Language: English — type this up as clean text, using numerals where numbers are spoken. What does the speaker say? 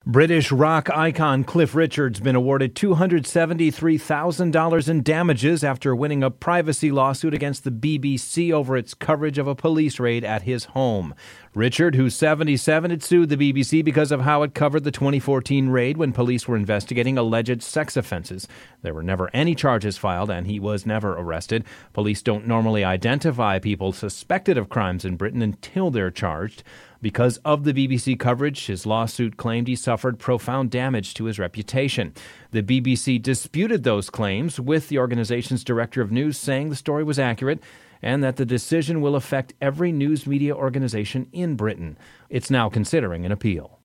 British rock icon Cliff Richard's been awarded $273,000 in damages after winning a privacy lawsuit against the BBC over its coverage of a police raid at his home. Richard, who's 77, had sued the BBC because of how it covered the 2014 raid when police were investigating alleged sex offenses. There were never any charges filed, and he was never arrested. Police don't normally identify people suspected of crimes in Britain until they're charged. Because of the BBC coverage, his lawsuit claimed he suffered profound damage to his reputation. The BBC disputed those claims, with the organization's director of news saying the story was accurate and that the decision will affect every news media organization in Britain. It's now considering an appeal.